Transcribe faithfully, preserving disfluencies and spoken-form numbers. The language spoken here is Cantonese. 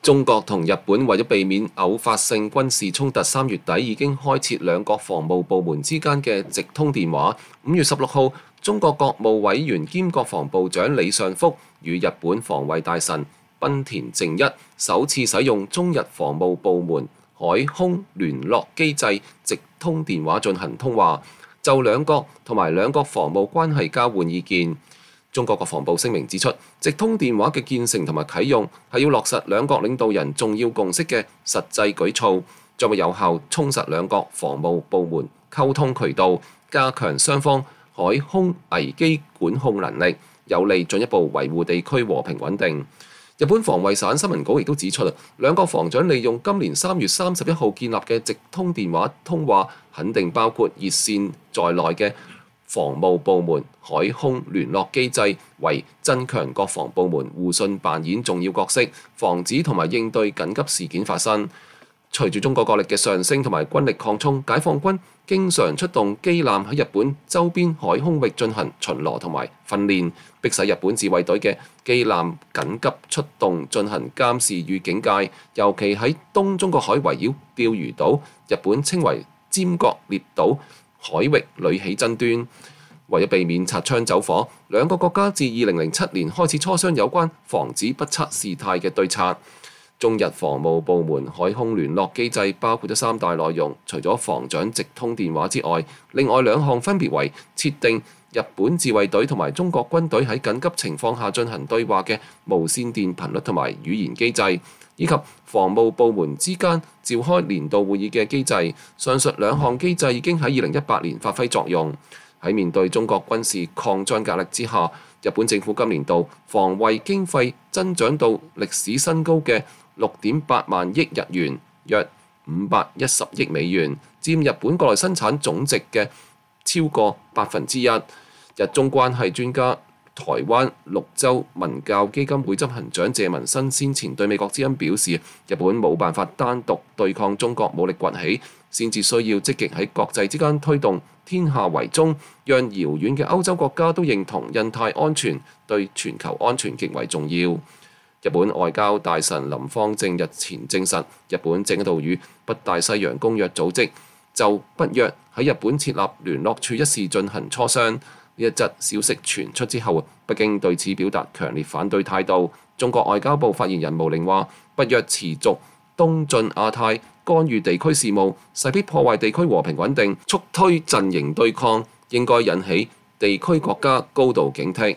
中國同日本為咗避免偶發性軍事衝突，三月底已經開設兩國防務部門之間嘅直通電話。五月十六號，中國國務委員兼國防部長李尚福與日本防衛大臣濱田正一首次使用中日防務部門海空聯絡機制直通電話進行通話，就兩國同埋兩國防務關係交換意見。中國國防部聲明指出，直通電話嘅建成同埋啟用係要落實兩國領導人重要共識嘅實際舉措，將會有效充實兩國防務部門溝通渠道，加強雙方海空危機管控能力，有利進一步維護地區和平穩定。日本防衛省新聞稿亦都指出啦，兩國防長利用今年三月三十一號建立嘅直通電話通話，肯定包括熱線在內嘅防務部門海空聯絡機制，為增強國防部門互信扮演重要角色，防止同埋應對緊急事件發生。隨住中國國力嘅上升同埋軍力擴充，解放軍經常出動機艦喺日本周邊海空域進行巡邏同埋訓練，迫使日本自衛隊嘅機艦緊急出動進行監視與警戒。尤其喺東中國海圍繞釣魚島，日本稱為尖閣列島海域屢起爭端。為咗避免擦槍走火，兩個國家自二零零七年開始磋商有關防止不測事態嘅對策。中日防務部門海空聯絡機制包括咗三大內容，除咗防長直通電話之外，另外兩項分別為設定日本自衛隊同埋中國軍隊喺緊急情況下進行對話嘅無線電頻率同埋語言機制，以及防務部門之間召開年度會議嘅機制。上述兩項機制已經喺二零一八年發揮作用。喺面對中國軍事擴張壓力之下，日本政府今年度防衛經費增長到歷史新高嘅六點八萬億日元，約五百一十億美元，佔日本國內生產總值嘅超過百分之一。日中關係專家台灣六州文教基金會執行長謝文新先前對美國之音表示，日本冇辦法單獨對抗中國武力崛起，先至需要積極喺國際之間推動天下為中，讓遙遠嘅歐洲國家都認同印太安全對全球安全極為重要。日本外交大臣林芳正日前證實，日本正喺度與北大西洋公約組織就北約喺日本設立聯絡處一事進行磋商。呢一則消息傳出之後，北京對此表達強烈反對態度。中國外交部發言人毛寧話：北約持續東進亞太，干預地區事務，勢必破壞地區和平穩定，速推陣營對抗，應該引起地區國家高度警惕。